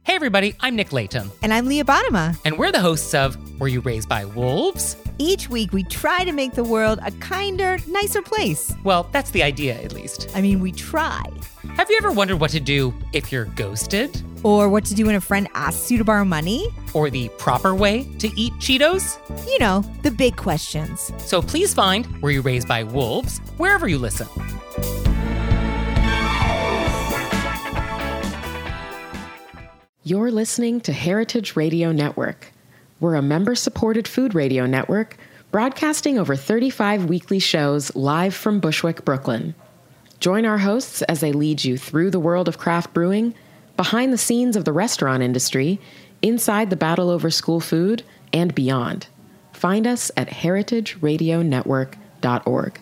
Hey everybody, I'm Nick Layton. And I'm Leah Bottima. And we're the hosts of Were You Raised by Wolves? Each week we try to make the world a kinder, nicer place. Well, that's the idea, at least. I mean, we try. Have you ever wondered what to do if you're ghosted? Or what to do when a friend asks you to borrow money? Or the proper way to eat Cheetos? You know, the big questions. So please find Were You Raised by Wolves wherever you listen. You're listening to Heritage Radio Network. We're a member-supported food radio network broadcasting over 35 weekly shows live from Bushwick, Brooklyn. Join our hosts as they lead you through the world of craft brewing, behind the scenes of the restaurant industry, inside the battle over school food, and beyond. Find us at heritageradionetwork.org.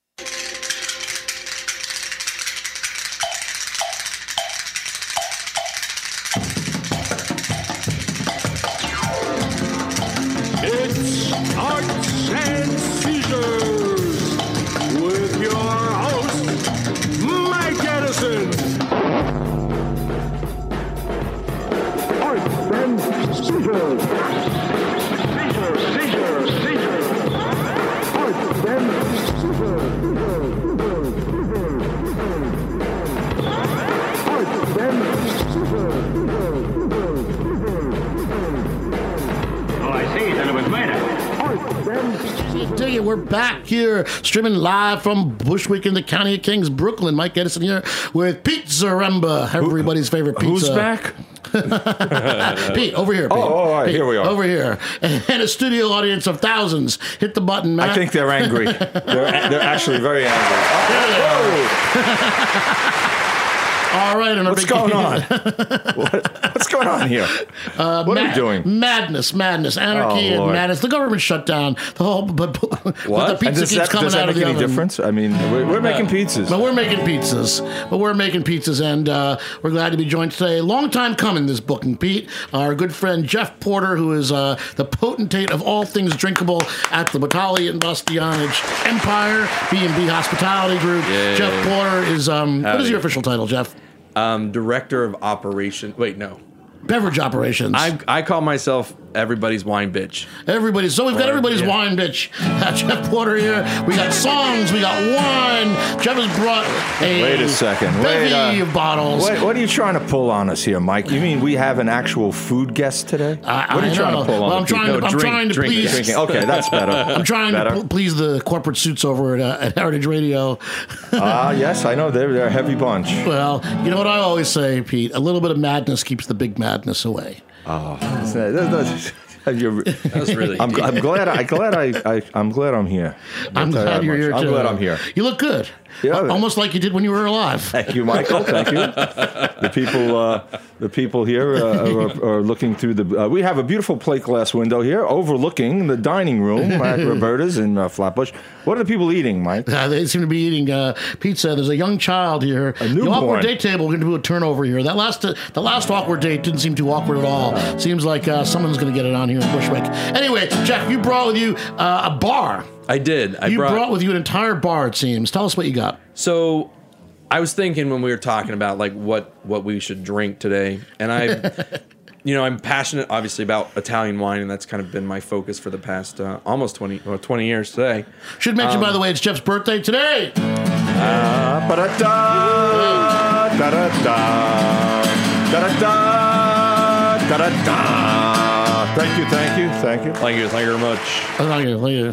It's Arts and Seizures with your host, Mike Edison. Arts and Seizures. Seizures. Arts and Seizures. Arts and Seizures. Oh, I see. Then it was later. Dig it, we're back here, streaming live from Bushwick in the County of Kings, Brooklyn. Mike Edison here with Pizza Remba, everybody's favorite pizza. Who's back? Pete, over here. Pete. all right, Pete, here we are. Over here. And a studio audience of thousands. Hit the button, Matt. I think they're angry. They're actually very angry. All right. What's going on? What's going on here? What are we doing? Madness, anarchy, and Lord. madness. The government shut down. The whole, but the What? pizza Does keeps coming that out of make the any oven. difference? I mean, we're making pizzas. But we're making pizzas, and we're glad to be joined today. Long time coming, this booking, Pete. Our good friend Jeff Porter, who is the potentate of all things drinkable at the Batali and Bastianich Empire B&B Hospitality Group. Yay. Jeff Porter is, what is Howdy. your official title, Jeff? Director of operation. Wait, no. Beverage operations. I call myself everybody's wine bitch. So we've got everybody's Yeah. wine, bitch. Jeff Porter here. We got songs. We got wine. Jeff has brought a Wait a second. bevy of bottles. What are you trying to pull on us here, Mike? You mean we have an actual food guest today? What are you trying to pull on? Well, I'm the people? trying to please. Drinking. Okay, that's better. I'm trying to please the corporate suits over at Heritage Radio. Yes, I know. They're a heavy bunch. Well, you know what I always say, Pete? A little bit of madness keeps the big madness away. That was really. I'm glad I'm here. I'm glad you're here, too. I'm glad I'm here. You look good. Yeah. Almost like you did when you were alive. Thank you, Michael. Thank you. The people here are looking through the. We have a beautiful plate glass window here, overlooking the dining room at Roberta's in Flatbush. What are the people eating, Mike? They seem to be eating pizza. There's a young child here. A newborn. The awkward date table. We're going to do a turnover here. The last awkward date didn't seem too awkward at all. Seems like someone's going to get it on here in Bushwick. Anyway, Jeff, you brought with you a bar. I did. You brought with you an entire bar, it seems. Tell us what you got. So, I was thinking when we were talking about like what we should drink today, and I'm passionate, obviously, about Italian wine, and that's kind of been my focus for the past almost 20 years today. Should mention, by the way, it's Jeff's birthday today. Thank you. Thank you very much. Thank you.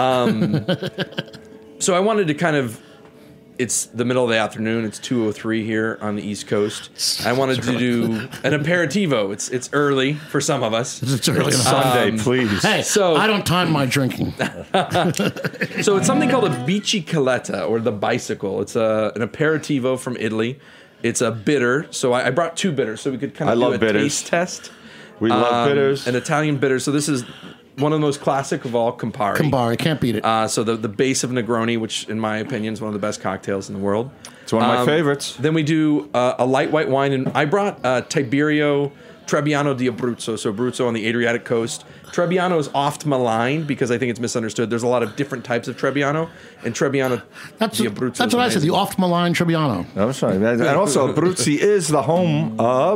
So I wanted to kind of. It's the middle of the afternoon. It's 2:03 here on the East Coast. I wanted to do an aperitivo. It's early for some of us. It's early enough. Sunday, please. Hey, So- I don't time my drinking. So it's something called a bicicletta or the bicycle. It's an aperitivo from Italy. It's a bitter. So I brought two bitters so we could kind of do a bitters. taste test. We love bitters. An Italian bitter. So this is one of the most classic of all, Campari. Campari, can't beat it. So the base of Negroni, which in my opinion is one of the best cocktails in the world. It's one of my favorites. Then we do a light white wine, and I brought Tiberio Trebbiano di Abruzzo, so Abruzzo on the Adriatic coast. Trebbiano is oft maligned because I think it's misunderstood. There's a lot of different types of Trebbiano, and Trebbiano di Abruzzo. That's what I said, the oft maligned Trebbiano. I'm sorry. And also, Abruzzi is the home of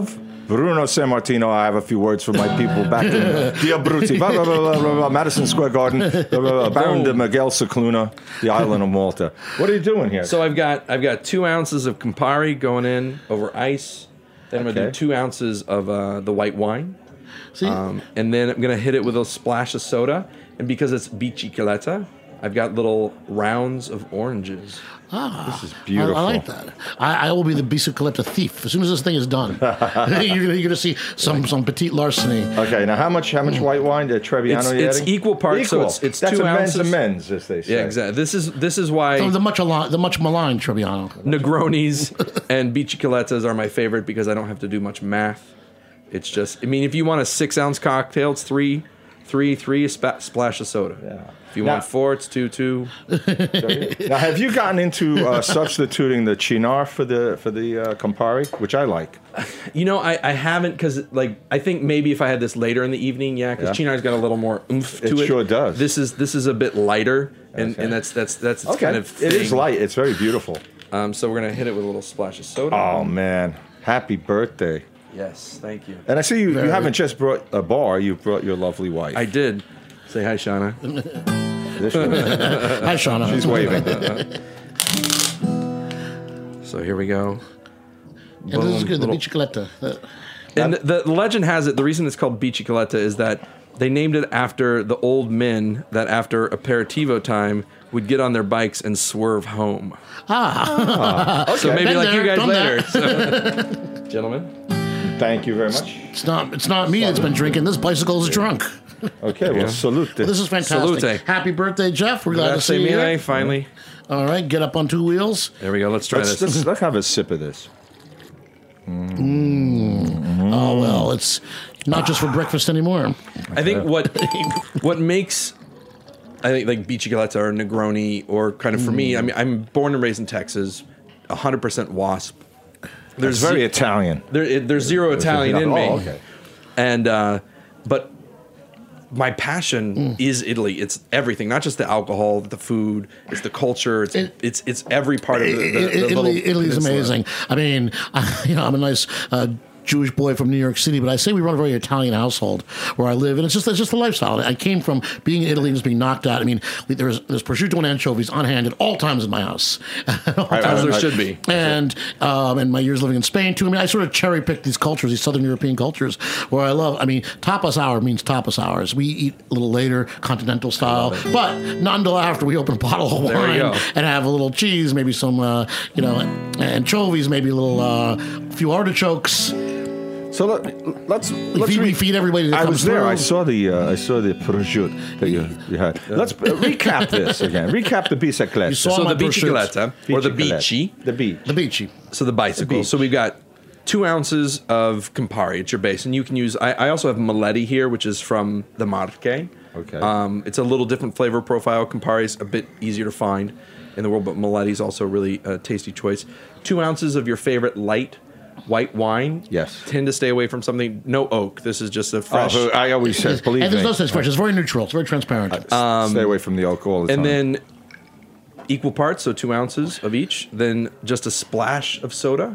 Bruno Sammartino. I have a few words for my people back in the Abruzzi, Madison Square Garden, Baron de Miguel Cicluna, the island of Malta. What are you doing here? So I've got 2 ounces of Campari going in over ice. Then I'm gonna do 2 ounces of the white wine. See? And then I'm gonna hit it with a splash of soda. And because it's bicicletta, I've got little rounds of oranges. This is beautiful. I like that. I will be the bicicletta thief as soon as this thing is done. you're going to see some petite larceny. Okay, now how much white wine did Trebbiano you It's adding? equal parts, so it's That's 2 a ounces. men's, as they say. Yeah, exactly. This is why So the much maligned Trebbiano. Negronis and bicicolettas are my favorite because I don't have to do much math. It's just, I mean, if you want a 6-ounce cocktail, it's 3, a splash of soda. Yeah. If you want 4, it's 2. Now, have you gotten into substituting the Cynar for the Campari, which I like? You know, I haven't because I think maybe if I had this later in the evening, because Chinar's got a little more oomph to it. It sure does. This is a bit lighter, and that's its kind of thing. It is light. It's very beautiful. So we're gonna hit it with a little splash of soda. Oh man, happy birthday! Yes, thank you. And I see you haven't just brought a bar; you brought your lovely wife. I did. Say hi, Shauna. Hi, Shauna. She's waving. So here we go. And this is good, the Little- bicicletta. And the legend has it, the reason it's called bicicletta is that they named it after the old men that after aperitivo time would get on their bikes and swerve home. So maybe Been like you there, guys done later. So, gentlemen. Thank you very much. It's not me that's been drinking. This bicycle is drunk. Okay, well, salute. Well, this is fantastic. Salute. Happy birthday, Jeff. We're glad to see you Grazie mille, here. finally. All right, get up on 2 wheels. There we go. Let's try this. Let's have a sip of this. Oh, well, it's not just for breakfast anymore. I think what makes like bicicletta or Negroni or kind of for me, I mean, I'm born and raised in Texas, 100% WASP. There's very Italian. There's zero Italian in me. Oh, okay. And but my passion is Italy. It's everything, not just the alcohol, the food, it's the culture. It's every part of the little Italy's peninsula. amazing. I mean, I'm a nice Jewish boy from New York City, but I say we run a very Italian household where I live, and it's just the lifestyle. I came from being in Italy and just being knocked out. I mean, there's prosciutto and anchovies on hand at all times in my house. As there should be. And in my years living in Spain too, I mean, I sort of cherry picked these cultures, these Southern European cultures, where I love. I mean, tapas hour means tapas hours. We eat a little later, continental style, but not until after we open a bottle of There we wine go. and have a little cheese, maybe some anchovies, maybe a little few artichokes. So let's We feed everybody that I comes was there. through. I saw the prosciutto that you had. Let's recap this again. Recap the bicicletta. You saw So my the prosciutto. bicicletta or the bici. The beach. The beachy. So the bicycle. So we've got 2 ounces of Campari. It's your base, and you can use. I also have Moletti here, which is from the Marche. Okay. It's a little different flavor profile. Campari's a bit easier to find in the world, but Moletti's also really a tasty choice. 2 ounces of your favorite light white wine. Yes. Tend to stay away from something. No oak. This is just a fresh. I always said, believe And me. there's no such fresh. It's very neutral. It's very transparent. Stay away from the alcohol all the time. And then equal parts, so 2 ounces of each. Then just a splash of soda,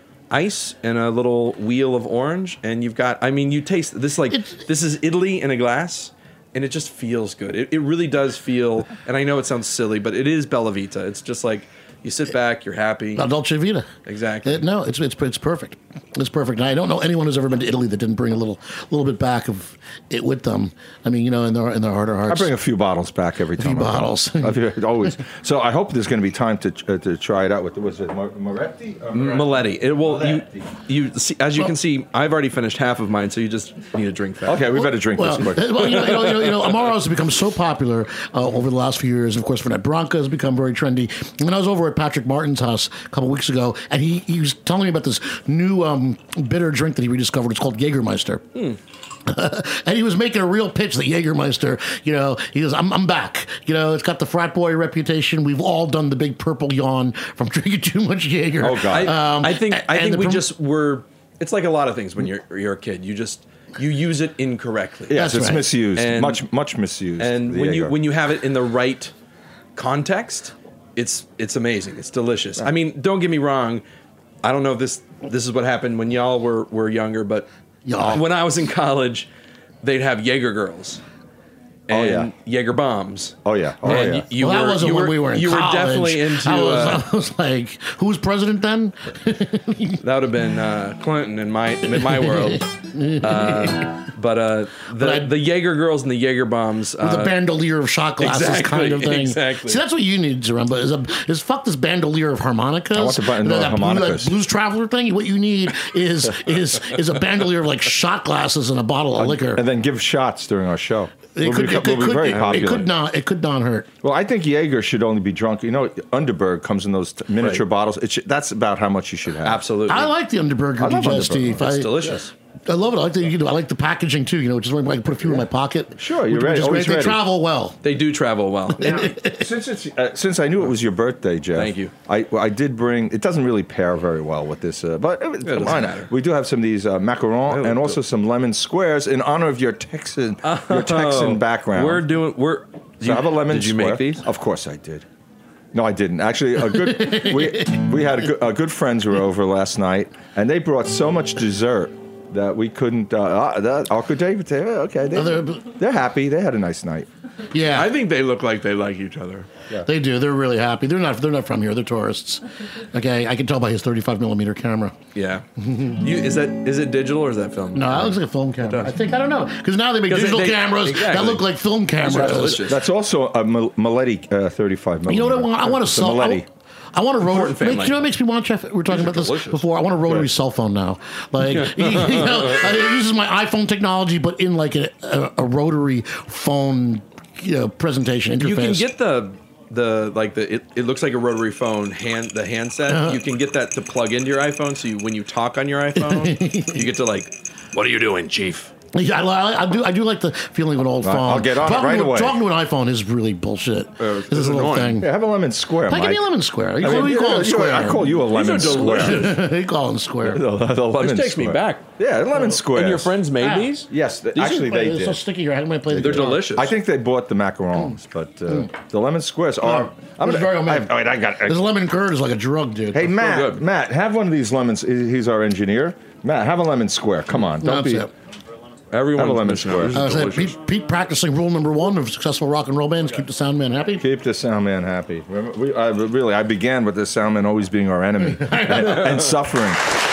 ice, and a little wheel of orange. And you've got, I mean, you taste this this is Italy in a glass. And it just feels good. It really does feel, and I know it sounds silly, but it is Bella Vita. It's just like you sit back, you're happy. La Dolce Vita. Exactly. No, it's perfect. It's perfect. And I don't know anyone who's ever been to Italy that didn't bring a little bit back of it with them. I mean, in their heart of I hearts. bring a few bottles back every time. few bottles. Always. So I hope there's going to be time to try it out. Was it Moretti? Moletti. It will. Moletti. You see, as you can see, I've already finished half of mine, so you just need to drink fast. Okay, we better drink Well, this quick. Amaros has become so popular over the last few years. Of course, Fernet Branca has become very trendy. When I was over at Patrick Martin's house a couple weeks ago, and he was telling me about this new bitter drink that he rediscovered. It's called Jägermeister. And he was making a real pitch that Jägermeister, he goes, I'm back. It's got the frat boy reputation. We've all done the big purple yawn from drinking too much Jaeger. Oh, God. I think and we the just were. It's like a lot of things when you're a kid. You use it incorrectly. Yes, That's it's right. misused. And- much misused. And the when Jaeger. you have it in the right context, it's amazing. It's delicious. I mean, don't get me wrong. I don't know if this is what happened when y'all were younger, but Y'all. when I was in college, they'd have Jaeger girls and Jaeger bombs. Oh yeah. Oh And yeah. you Well, that were wasn't you when were, we were in you college. were definitely into. I was like, who was president then? That would have been Clinton in my world. The Jaeger girls and the Jaeger bombs. The bandolier of shot glasses exactly, kind of thing. exactly. See, that's what you need to remember is fuck this bandolier of harmonicas. I want the bandolier of harmonicas. That blues traveler thing. What you need is a bandolier of like shot glasses and a bottle of liquor. And then give shots during our show. It We'll be very popular. It could not hurt. Well, I think Jaeger should only be drunk. You know, Underberg comes in those miniature Right. bottles. That's about how much you should have. Absolutely. I like the Underberger I love digestive. It's delicious. I love it. I like the packaging too. You know, which is why I can put a few in my pocket. Sure, you're which ready. is Always great. They ready. travel well. They do travel well. Since I knew it was your birthday, Jeff. Thank you. I did bring. It doesn't really pair very well with this, but it doesn't why not? matter. We do have some of these macaron and also some lemon squares in honor of your Texan background. Did So I have a lemon Did you square. make these? Of course I did. No, I didn't. Actually, we had a good friends who were over last night, and they brought so much dessert that we couldn't. They're happy. They had a nice night. Yeah, I think they look like they like each other. they do. They're really happy. They're not from here. They're tourists. Okay, I can tell by his 35mm camera. Yeah. Is it digital or is that film? No, that looks like a film camera. I don't know, because now they make 'Cause digital they- cameras that exactly. look like film cameras. delicious. That's also a Maletti 35mm. You know what I want? I want a It's a cell. Maletti. I want a rotary. Important family. You know what makes me want, Jeff? We were talking about this delicious. before. I want a rotary cell phone now. Like, it uses my iPhone technology, but in like a rotary phone presentation interface. You can get it looks like a rotary phone the handset. You can get that to plug into your iPhone, so when you talk on your iPhone, you get to what are you doing, Chief? Yeah, I do like the feeling of an old phone. I'll get on it right away. Talking to an iPhone is really bullshit. It's This is a little annoying. thing. Yeah, have a lemon square, Give Mike. me a lemon square. You I mean, call it square. I call you a lemon square. You call it square. the lemon This takes me square. back. Yeah, lemon square. And your friends made these? Yes, These actually they It's so did. sticky here. How am I play the They're guitar? delicious. I think they bought the macarons, but the lemon squares are. It's very homemade. I got. This lemon curd is like a drug, dude. Hey, Matt. good. Matt, have one of these lemons. He's our engineer. Matt, have a lemon square. Come on, don't That's be. it. Everyone's Have a lemon missing square. out. This I is said, delicious. Pete practicing rule number 1 of successful rock and roll bands: keep the sound man happy. Keep the sound man happy. I began with the sound man always being our enemy and suffering.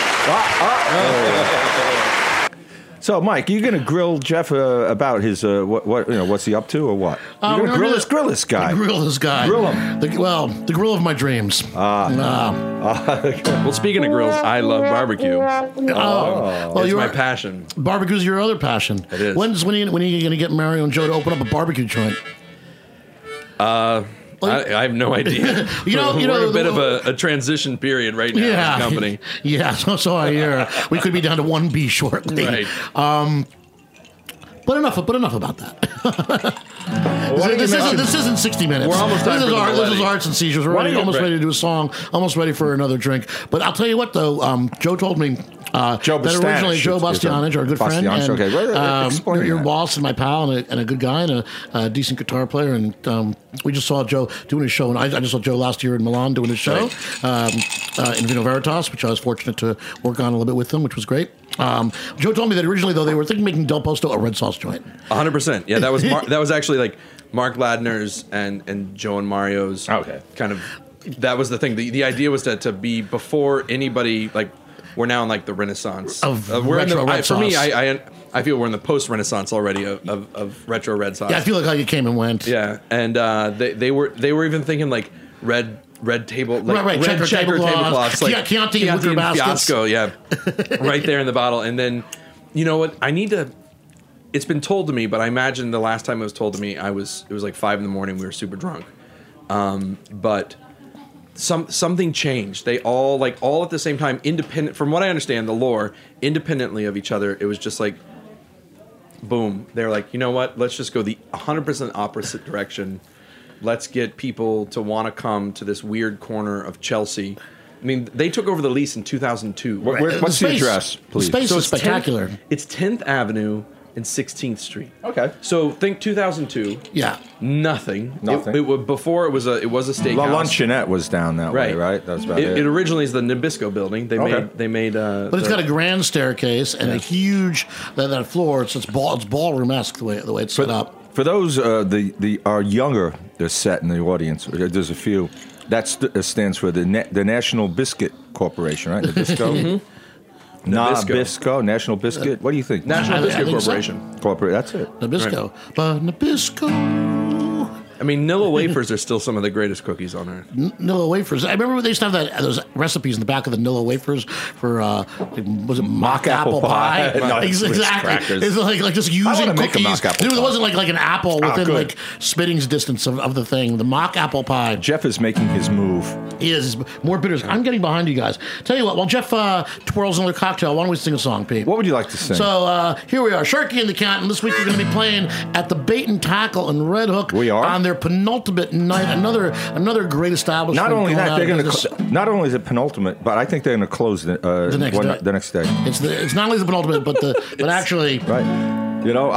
So, Mike, you going to grill Jeff about his what's he up to or what? You're going to grill this guy. Grill this guy. Grill him. The grill of my dreams. Well, speaking of grills, I love barbecue. Well, It's my passion. Barbecue's your other passion. It is. When are you going to get Mario and Joe to open up a barbecue joint? I have no idea. We're in a bit of a transition period right now in the company. Yeah, so I hear. We could be down to 1B shortly. Right. But enough about that. Why This don't you mention- isn't 60 minutes. We're almost time this for is the This is Maletti. Arts and Seizures. We're Why don't you- almost ready to do a song. Almost ready for another drink. But I'll tell you what, though. Joe told me Joe that originally Bastianich. Joe Bastianich, our good friend, Bastianich, and okay. Well, explain your that. boss and my pal, and a good guy, and a decent guitar player. And we just saw Joe doing his show, and I just saw Joe last year in Milan doing his show in Vino Veritas, which I was fortunate to work on a little bit with them, which was great. Joe told me that originally, though, they were thinking of making Del Posto a red sauce joint. 100%. Yeah, that was actually like Mark Ladner's and Joe and Mario's kind of. That was the thing. The idea was to be before anybody like. We're now in like the Renaissance Of we're retro in the, red for me. sauce. I feel we're in the post-Renaissance already of retro red sauce. Yeah, I feel like it came and went. Yeah, and they were even thinking like red table, like Right, red checker tablecloths, like Chianti and wicker baskets. fiasco, yeah, right there in the bottle. And then, you know what? I need to. It's been told to me, but I imagine the last time it was told to me, it was like 5 a.m. We were super drunk, but. Something changed. They all at the same time, independent. From what I understand, the lore, independently of each other, it was just like, boom. They're like, you know what? Let's just go the 100% opposite direction. Let's get people to want to come to this weird corner of Chelsea. I mean, they took over the lease in 2002. What's the address, please? The space is it's spectacular. It's 10th Avenue and 16th Street. Okay. So think 2002. Yeah. Nothing. Nothing. It was before it was a steakhouse. La Luncheonette was down that way, right? That's about it. It originally is the Nabisco building. They made. But it's got a grand staircase and a huge that floor. It's ballroom-esque the way it's set up. For those our younger set in the audience, there's a few. That stands for the National Biscuit Corporation, right? Nabisco. Nabisco, National Biscuit. What do you think? National Biscuit I think so. Corporation. Corporate. That's it. Nabisco. But Nabisco. I mean, Nilla wafers are still some of the greatest cookies on earth. Nilla wafers. I remember they used to have those recipes in the back of the Nilla wafers for was it mock apple pie? No, exactly. crackers. It's like just using wanna make a cookies. mock apple There pie. wasn't like an apple within good. like spitting's distance of the thing. The mock apple pie. Jeff is making his move. He is more bitters. I'm getting behind you guys. Tell you what, while Jeff twirls another cocktail, why don't we sing a song, Pete? What would you like to sing? So here we are, Sharky and the Cat, and this week we're going to be playing at the Bait and Tackle in Red Hook. We are on their penultimate night. Another great establishment. Not only that, they're going to. Not only is it penultimate, but I think they're going to close the next day. It's not only the penultimate, but actually, right. You know,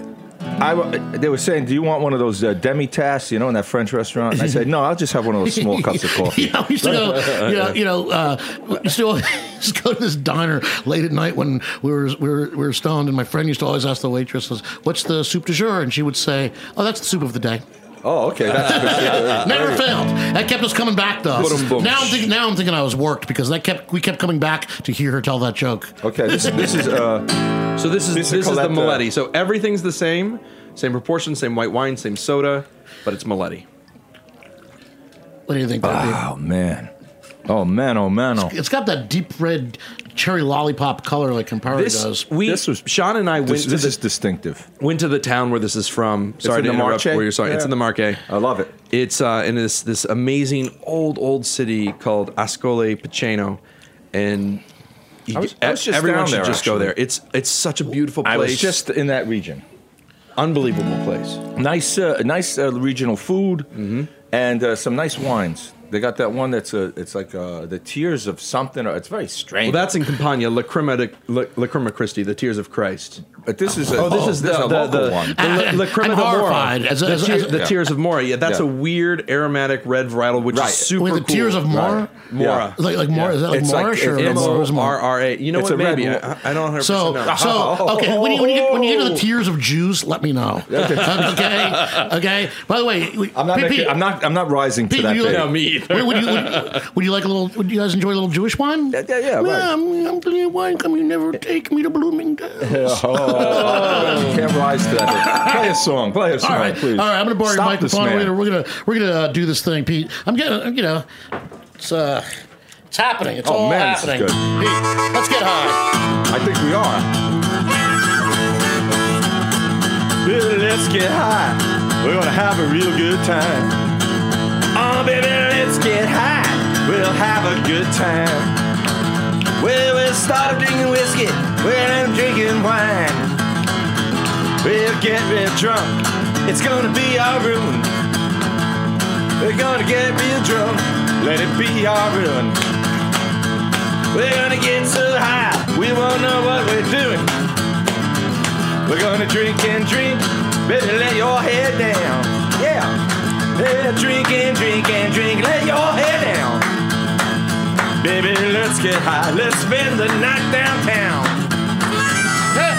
they were saying, "Do you want one of those demi-tasses, in that French restaurant?" And I said, "No, I'll just have one of those small cups of coffee." We used to go, we used to just go to this diner late at night when we were stoned, and my friend used to always ask the waitress, "What's the soup du jour?" And she would say, "Oh, that's the soup of the day." Oh, okay. That's Never failed. That kept us coming back, though. Now I'm thinking I was worked because we kept coming back to hear her tell that joke. Okay, this is the Moletti. So everything's the same proportion, same white wine, same soda, but it's Moletti. What do you think? Oh man. Oh man. It's got that deep red cherry lollipop color like Campari does. Sean and I went to this is distinctive. Went to the town where this is from. Sorry to interrupt where you're sorry. Yeah. It's in the Marche. I love it. It's in this amazing old city called Ascoli Piceno, and everyone should just go there. It's such a beautiful place. I was just in that region. Unbelievable place. Nice regional food and some nice wines. They got that one that's it's like the Tears of something. It's very strange. Well, that's in Campania, Lacrima Christi, the Tears of Christ. But this is the local one. Lacrima horrified. The Tears of Mora. Yeah, that's a weird aromatic red varietal, which is super cool. The Tears of Mora? Mora. Like Mora? Is that like Moorish or M-O-R-R-A? You know what? Maybe. I don't 100% know. So okay, when you get to the Tears of Jews, let me know. Okay. By the way, I'm not rising to that. No, me either. Would you guys enjoy a little Jewish wine? Yeah. Right. I'm plenty of wine. Come, you never take me to Bloomingdale's. You can't rise to that. Play a song, please. All right, I'm gonna borrow your microphone. We're gonna do this thing, Pete. I'm getting, it's happening. It's all happening. This is good. Pete, let's get high. I think we are. Baby, let's get high. We're gonna have a real good time. Oh, baby, let's get high. We'll have a good time. Well, we'll start drinking whiskey. Well, I'm drinking wine. We'll get real drunk. It's gonna be our ruin. We're gonna get real drunk. Let it be our ruin. We're gonna get so high. We won't know what we're doing. We're gonna drink and drink. Baby, lay your head down. Yeah. Drink and drink and drink. Lay your head down. Baby, let's get high. Let's spend the night downtown. Hey.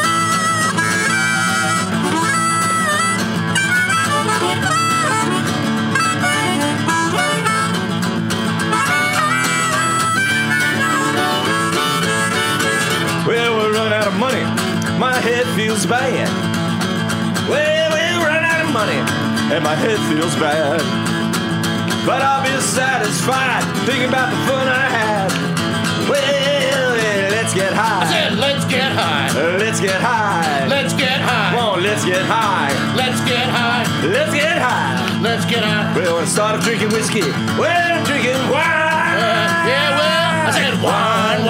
Well, we'll run out of money. My head feels bad. Well, we'll run out of money, and my head feels bad. But I'll be satisfied thinking about the fun I had. Well, let's get high. I said, let's get high. Let's get high. Let's get high. Come on, let's get high. Let's get high. Let's get high. Let's get high. Well, I started drinking whiskey. Well, I'm drinking wine. I said wine.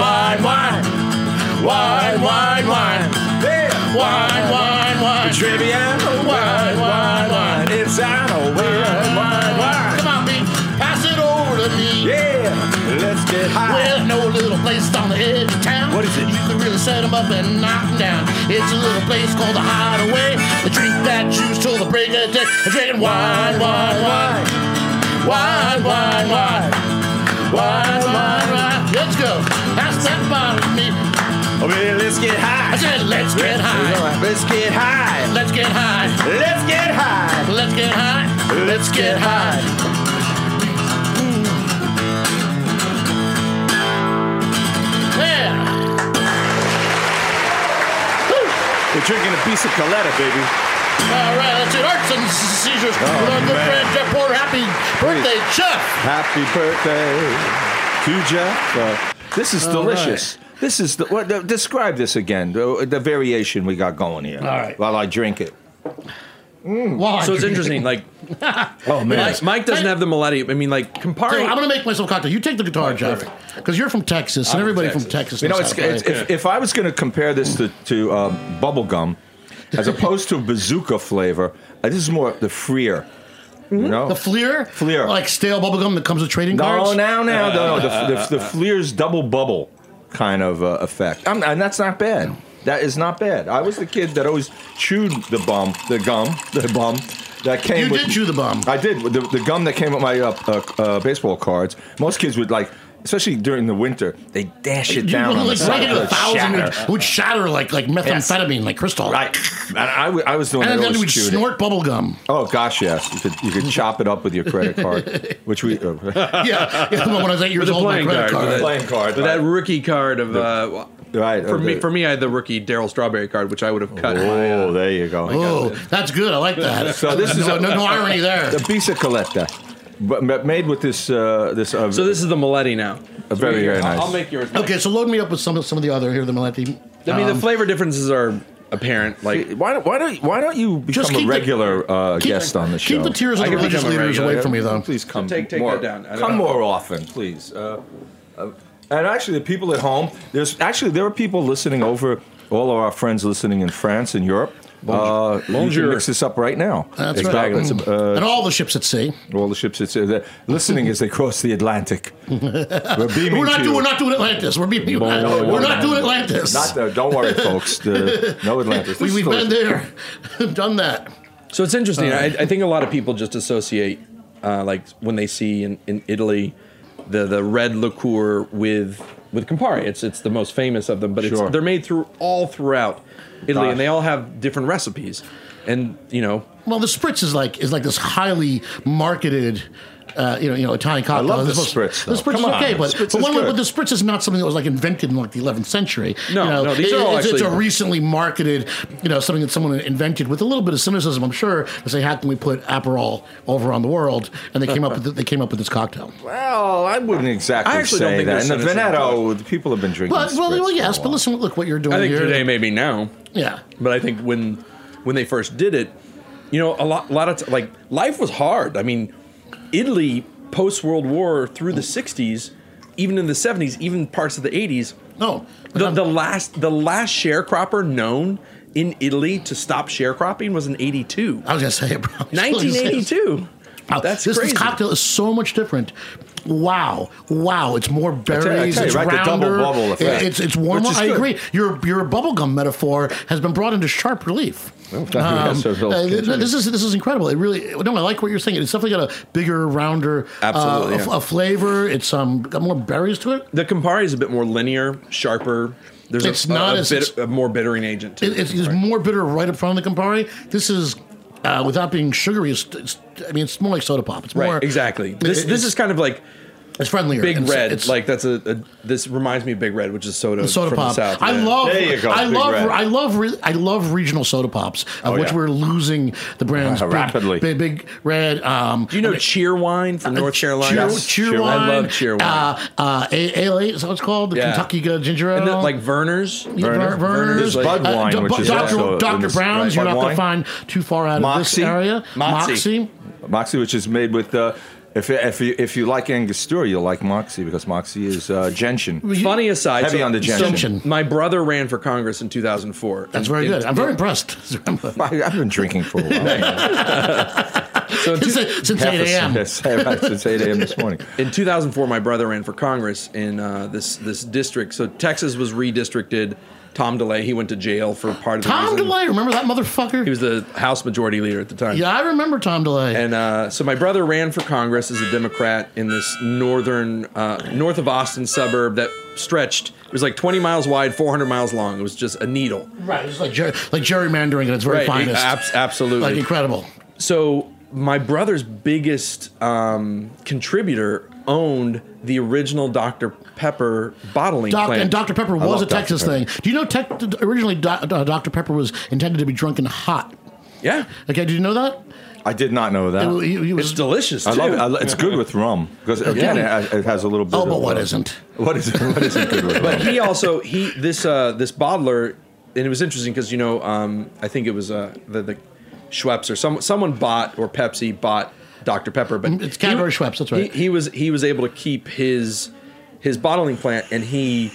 Yeah. Wine. Trebbiano. Wine. It's out of wine. Come on, Pete. Pass it over to me. Yeah. Let's get high. Well, no little place on the edge of town. What is it? You can really set them up and knock them down. It's a little place called the Hideaway. They drink that juice till the break of day. They're drinking wine, wine, wine. Wine, wine, wine. Wine, wine, wine. Let's go. Pass that bottle to me. Okay, let's get high. I said, let's get high. Let's get high. Let's get high. Let's get high. Let's get high. Let's get high. Yeah. We're drinking a piece of Coletta, baby. All right, that's it. Arts and Seizures with our good man. friend Jeff Porter. Happy birthday, Jeff. Happy birthday to Jeff. This is delicious. This is describe this again. The variation we got going here. All right. While I drink it. Why? So it's interesting. Like, Oh man. Mike doesn't have the Mileti. I mean, like, So I'm Campari. going to make myself a cocktail. You take the guitar, Jeff, because you're from Texas, and everybody from Texas. You know, knows it's, how to it's, play. if I was going to compare this to bubble gum, as opposed to bazooka flavor, this is more the Fleer. You know? The Fleer? Fleer. Like stale bubblegum that comes with trading cards? No. The Fleer's double bubble kind of effect. And that's not bad. That is not bad. I was the kid that always chewed the gum that came You with... did chew the bum. I did. The gum that came with my baseball cards. Most kids would like... Especially during the winter, they dash it down on the side. It would shatter like methamphetamine, like crystal. Right. And I was doing And that. then I we would always chewed snort bubble gum. Oh gosh, yes. You could chop it up with your credit card, which we Yeah, when I was 8 years With a old, my playing credit card. card. playing card. With that rookie card of Right. for me, I had the rookie Daryl Strawberry card, which I would have cut. Oh, there you go. Oh, that's good. I like that. So this is no irony there. The Bisa Coletta, but made with this So this is the Mileti now. very very nice. I'll make yours. Okay, so load me up with some of the other here, the Mileti. I mean, the flavor differences are apparent. Like, Why don't you become keep a regular keep- guest on the show? Keep the tears of I the can religious become a leaders regular. away from me, though. Please come. take more, that down. I don't Come know. more often, please. And actually, the people at home. There are people listening over. All of our friends listening in France and Europe. You can mix this up right now. That's exactly. right. It's, And all the ships at sea. all the ships. It's listening as they cross the Atlantic. We're beaming We're not to doing. you. We're not doing Atlantis. We're not doing Atlantis. Don't worry, folks. No Atlantis. This We've is been there, done that. so it's interesting. I think a lot of people just associate, like when they see in Italy, the red liqueur with Campari. It's the most famous of them, but Sure. they're made throughout Italy, Gosh. and they all have different recipes. And Well, the spritz is like this highly marketed, Italian cocktail. I love the This spritz, The though. spritz Come is on, okay, the but spritz but is good. the spritz is not something that was like invented in like the 11th century. No, these are all it's a actually- recently marketed, something that someone invented with a little bit of cynicism, I'm sure, to say how can we put Aperol over on the world, and they came up with this cocktail. Well, I wouldn't exactly I actually don't say think that. there's In the cynicism Veneto, the people have been drinking. But spritz for a yes, but while. listen, look what you're doing I think here. today maybe now, Yeah. but I think when they first did it, a lot of like life was hard. I mean, Italy post World War through the 60s, even in the 70s, even parts of the 80s. No. The last sharecropper known in Italy to stop sharecropping was in 82. I was going to say it, bro. 1982. That's this crazy. cocktail is so much different. Wow, it's more berries. tell you, It's right, the double rounder. bubble effect. It's warmer. Which is I good. agree. Your bubblegum metaphor has been brought into sharp relief. Yes, so they'll continue. This is incredible. It really. No, I like what you're saying. It's definitely got a bigger, rounder, Absolutely, yeah. a flavor. It's got more berries to it. The Campari is a bit more linear, sharper. There's It's not as- a more bittering agent to it. It's more bitter right up front of the Campari. This is. Without being sugary, it's more like soda pop. It's more Right, exactly. This is kind of like It's friendlier. Big It's- Red. it's- Like that's this reminds me of Big Red, which is soda soda from pop. the South. I yeah. love. There you go, I Big love. Red. I love regional soda pops, of which yeah. we're losing the brands Rapidly. Big Red. Do you know Cheer Wine from North Carolina? Cheer Wine. I love Cheer Wine. Ale is what it's called. The Yeah. Kentucky Ginger Ale. And then, like Verner's. Verner's. There's Bud Wine, which is also Dr. Brown's. You're Bud not going Wine. to find too far out of this Moxie. area. Moxie. Moxie, which is made with. If you like Angostura, you'll like Moxie because Moxie is gentian. Funny aside, Heavy on the gentian. Gentian. My brother ran for Congress in 2004. That's very good. I'm very impressed. I've been drinking for a while. So since 8 a.m. Yes, right, since 8 a.m. this morning. In 2004, my brother ran for Congress in this district. So Texas was redistricted. Tom DeLay, he went to jail for part of the Tom reason. DeLay, remember that motherfucker? He was the House Majority Leader at the time. Yeah, I remember Tom DeLay. And so my brother ran for Congress as a Democrat in this north of Austin suburb that stretched. It was like 20 miles wide, 400 miles long. It was just a needle. Right, it was like gerrymandering at its very finest. Absolutely. Like incredible. So my brother's biggest contributor owned the original Dr. Pepper bottling plant. And Dr. Pepper was a Dr. Texas Pepper. thing. Do you know originally Dr. Pepper was intended to be drunk and hot? Yeah. Okay, did you know that? I did not know that. He was, It's delicious, too. I love it. It's good with rum because again, it has a little bit. Oh, but of, what isn't? What isn't good with rum? But he also this bottler, and it was interesting because I think it was the Schweppes or someone bought, or Pepsi bought Dr. Pepper, but It's Cadbury Schweppes, that's right. He was able to keep his bottling plant, and he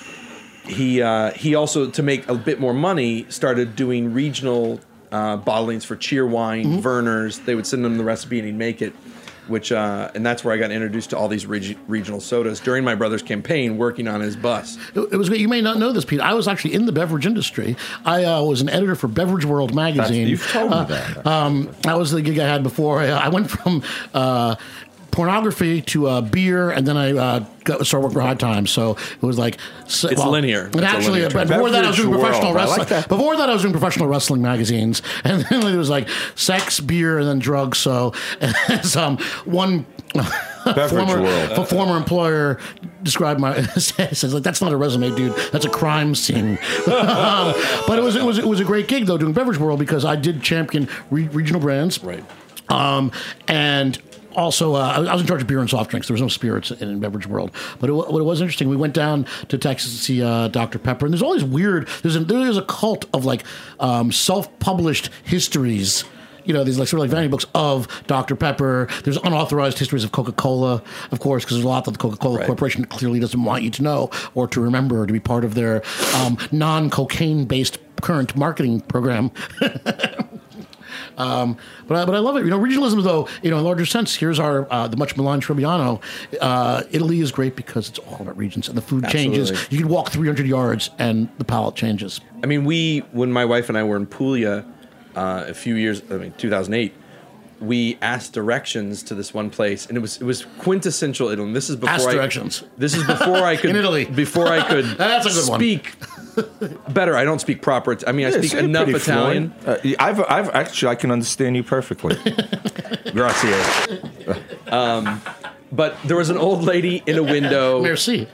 also, to make a bit more money, started doing regional bottlings for Cheerwine, Verner's. They would send him the recipe and he'd make it, which and that's where I got introduced to all these regional sodas during my brother's campaign, working on his bus. It was. You may not know this, Pete. I was actually in the beverage industry. I was an editor for Beverage World magazine. You've told me that. That was the gig I had before. I went from pornography to beer, and then I started working for High Times. So it was like It's linear. And It's a actually, linear trend. before that, I was doing Beverage professional World. I like wrestling. that. Before that, I was doing professional wrestling magazines, and then it was like sex, beer, and then drugs. So as one. Former employer described says like, that's not a resume, dude. That's a crime scene. But it was a great gig though, doing Beverage World, because I did champion regional brands. Right. And also, I was in charge of beer and soft drinks. There was no spirits in Beverage World. But what was interesting, we went down to Texas to see Dr. Pepper. And there's all these weird, there's a cult of like self-published histories. These like sort of like vanity books of Dr. Pepper. There's unauthorized histories of Coca-Cola, of course, because there's a lot that the Coca-Cola Corporation clearly doesn't want you to know or to remember or to be part of their non-cocaine-based current marketing program. But I love it. Regionalism, though, in a larger sense, here's our the much maligned Trebbiano. Italy is great because it's all about regions, and the food changes. You can walk 300 yards, and the palate changes. I mean, when my wife and I were in Puglia a few years, 2008, we asked directions to this one place, and it was quintessential Italy. This is before directions. This is before I could In Italy. Before I could That's a good one. speak better. I don't speak proper. I mean, I speak enough Italian. I've actually, I can understand you perfectly. Grazie. But there was an old lady in a window. Merci.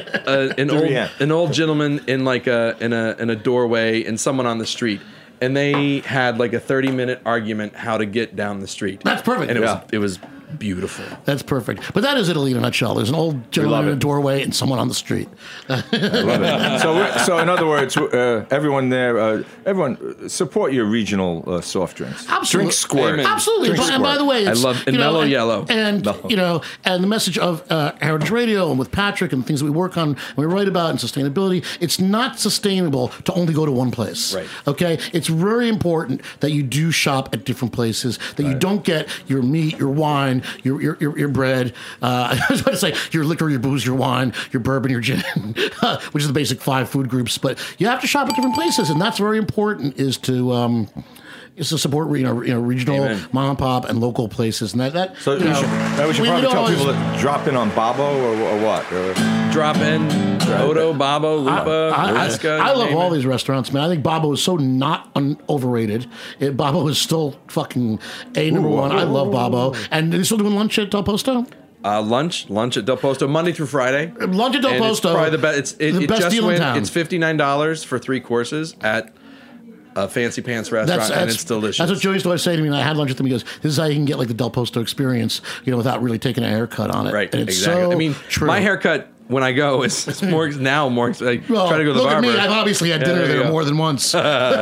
An old gentleman in like in a doorway, and someone on the street. And they had like a 30-minute argument how to get down the street. That's perfect. And it was beautiful. That's perfect. But that is Italy in a nutshell. There's an old gentleman in a doorway and someone on the street. I love it. So in other words, everyone there, everyone support your regional soft drinks. Absolutely. Drink Squirt. Amen. Absolutely. Drink And by the way, I love Mellow Yellow. And and the message of Heritage Radio and with Patrick and things that we work on and we write about and sustainability, it's not sustainable to only go to one place. Right. Okay? It's very important that you do shop at different places, that you don't get your meat, your wine, your bread, I was about to say your liquor, your booze, your wine, your bourbon, your gin, which is the basic 5 food groups. But you have to shop at different places, and that's very important. Is to support regional Amen. mom and pop and local places, and that. So we should probably tell people to drop in on Babbo or what? Drop in Odo, Babbo, Lupa, Mariska. I love all these restaurants, man. I think Babbo is so not overrated. Babbo is still fucking number one. I love Babbo. And they're still doing lunch at Del Posto? Lunch at Del Posto, Monday through Friday. Lunch at Del And Posto. It's probably the best. The best just deal in went. town. It's $59 for 3 courses at a Fancy Pants restaurant, and it's delicious. That's what Joe used to always say to me, and I had lunch with him. He goes, "This is how you can get like the Del Posto experience, without really taking a haircut on it." Right, and it's exactly. So I mean, true. my haircut when I go is more now more. Like, Well, try to go to the look barber. at me. I've obviously had dinner there you there go. more than once.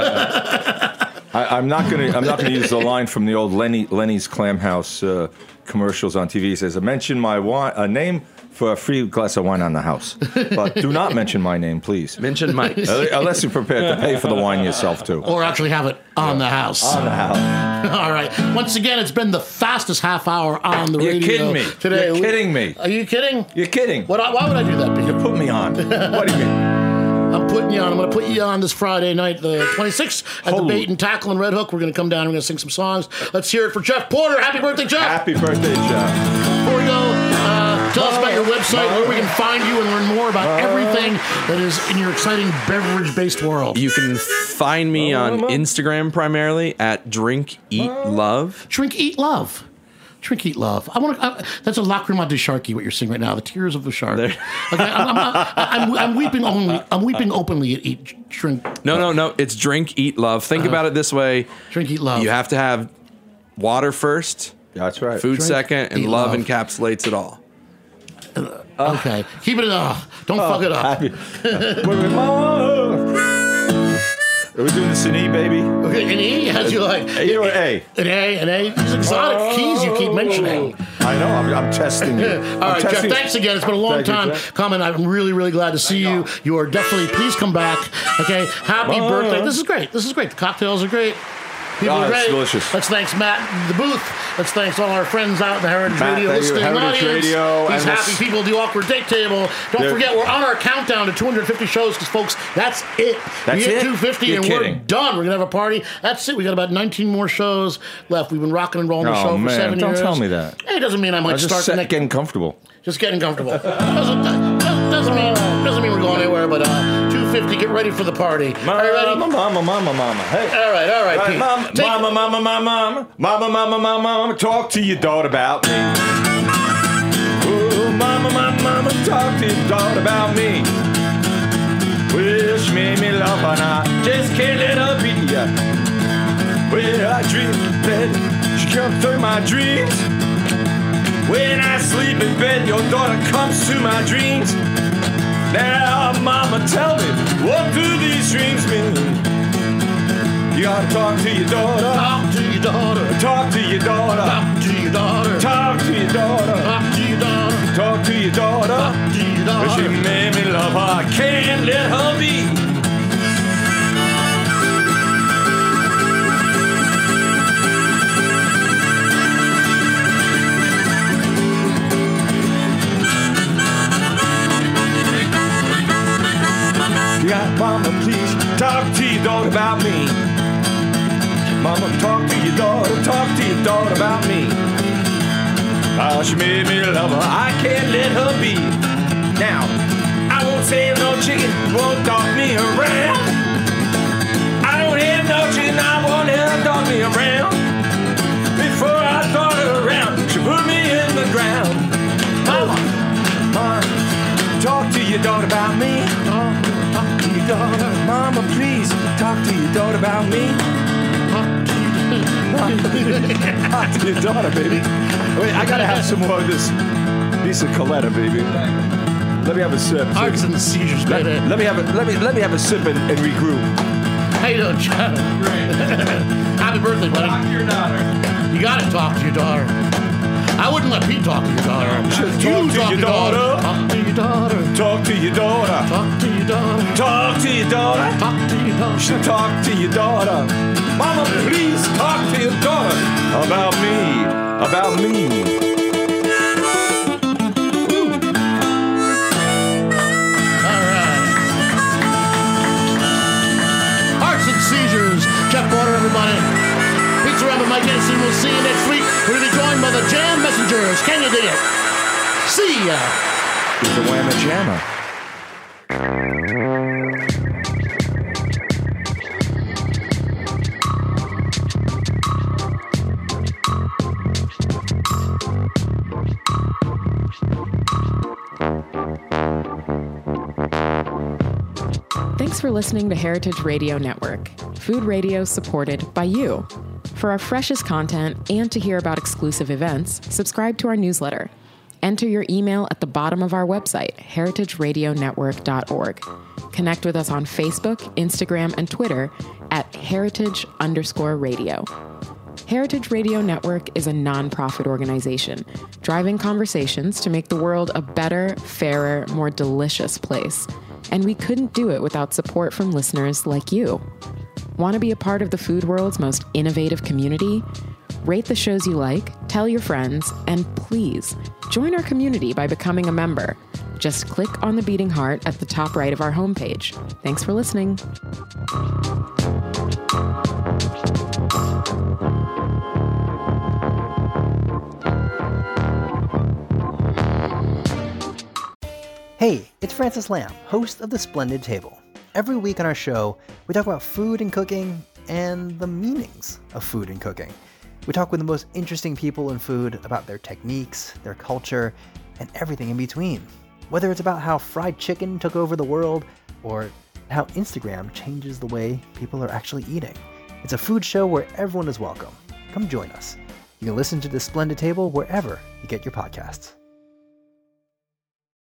I'm not gonna use the line from the old Lenny's Clam House commercials on TV. He says, "I mention my name for a free glass of wine on the house. But do not mention my name, please. Mention Mike. Unless you're prepared to pay for the wine yourself, too. Or actually have it on the house. On the house. All right. Once again, it's been the fastest half hour on the You're radio kidding me. today. You're kidding me. Are you kidding? You're kidding. Why would I do that, Pete? You put me on. What do you mean? I'm putting you on. I'm going to put you on this Friday night, the 26th, at the Bait and Tackle in Red Hook. We're going to come down and we're going to sing some songs. Let's hear it for Jeff Porter. Happy birthday, Jeff. Happy birthday, Jeff. Before we go, tell us about your website, where we can find you and learn more about everything that is in your exciting beverage-based world. You can find me on Instagram primarily at Drink Eat Love. Drink, Eat, Love. Drink, Eat, Love. That's a Lacrima de Sharky, what you're singing right now. The tears of the shark. Okay, I'm weeping only. I'm weeping openly at eat, drink. No. It's Drink, Eat, Love. Think about it this way. Drink, Eat, Love. You have to have water first, That's right. food Drink, second, and eat, love love. encapsulates it all. Okay. Keep it in. Don't fuck it up. Are we doing this in E, baby? Okay, an E? How'd you like? A or A? An A. These exotic keys you keep mentioning. I know. I'm testing you. All right, Jeff, thanks again. It's been a long Thank you, time Jeff. coming. I'm really, really glad to see you. You are definitely, please come back. Okay, happy birthday. This is great. The cocktails are great. People are it's great. delicious. Let's thanks Matt in the booth. Let's thanks all our friends out in the Heritage Matt, Radio thank you. listening Heritage audience. Radio, These and happy this- people at the Awkward Date Table. Don't forget, we're on our countdown to 250 shows because, folks, that's it. That's we hit it? 250 You're and kidding. we're done. We're going to have a party. That's it. We got about 19 more shows left. We've been rocking and rolling the Oh, show for man, 7 don't years. tell me that. Hey, it doesn't mean I might I'm start just the next... getting comfortable. Just getting comfortable. Doesn't mean we're going anywhere, but 250, get ready for the party. Are you ready? Mama. Hey. All right, Pete. Mama, talk to your daughter about me. Oh, mama, talk to your daughter about me. Well, she made me laugh and I just can't let her be. Well, I dream that she comes through my dreams. When I sleep in bed, your daughter comes to my dreams. Now, mama, tell me, what do these dreams mean? You gotta talk to your daughter. Talk to your daughter. Talk to your daughter. Talk to your daughter. Talk to your daughter. Talk to your daughter. Talk to your daughter. Talk to your daughter. She made me love her. I can't let her be. Yeah, mama, please talk to your daughter about me. Mama, talk to your daughter about me. Oh, she made me love her, I can't let her be. Now, I won't say no chicken, won't dog me around. I don't have no chicken, I won't have dog me around. Before I thought her around, she put me in the ground. Mama, talk to your daughter about me. Talk to your daughter. Mama, please, talk to your daughter about me. Talk to your daughter, baby. Wait, I gotta have some more of this piece of Coletta, baby. Let me have a sip. Hearts and seizures, baby. Let me have a sip and regroup. How you doing, John? Happy birthday, buddy. Talk to your daughter. You gotta talk to your daughter. I wouldn't let Pete talk to your daughter. Just You talk to your daughter. Talk to your daughter. Talk to your daughter. Talk to your daughter. Talk to your daughter. Talk to your daughter. Should talk to your daughter. Mama, please talk to your daughter about me. About me. All right. Hearts and seizures. Jeff Porter, everybody. Pizza Ram and Mike Edison. We'll see you next week. We're going to be joined by the Jam Messengers. Can you dig it? See ya. It's a whamma jamma. Thanks for listening to Heritage Radio Network, food radio supported by you. For our freshest content and to hear about exclusive events, subscribe to our newsletter. Enter your email at the bottom of our website, heritageradionetwork.org. Connect with us on Facebook, Instagram, and Twitter at heritage_radio. Heritage Radio Network is a nonprofit organization driving conversations to make the world a better, fairer, more delicious place. And we couldn't do it without support from listeners like you. Want to be a part of the food world's most innovative community? Rate the shows you like, tell your friends, and please join our community by becoming a member. Just click on the beating heart at the top right of our homepage. Thanks for listening. Hey, it's Francis Lamb, host of The Splendid Table. Every week on our show, we talk about food and cooking and the meanings of food and cooking. We talk with the most interesting people in food about their techniques, their culture, and everything in between. Whether it's about how fried chicken took over the world or how Instagram changes the way people are actually eating. It's a food show where everyone is welcome. Come join us. You can listen to The Splendid Table wherever you get your podcasts.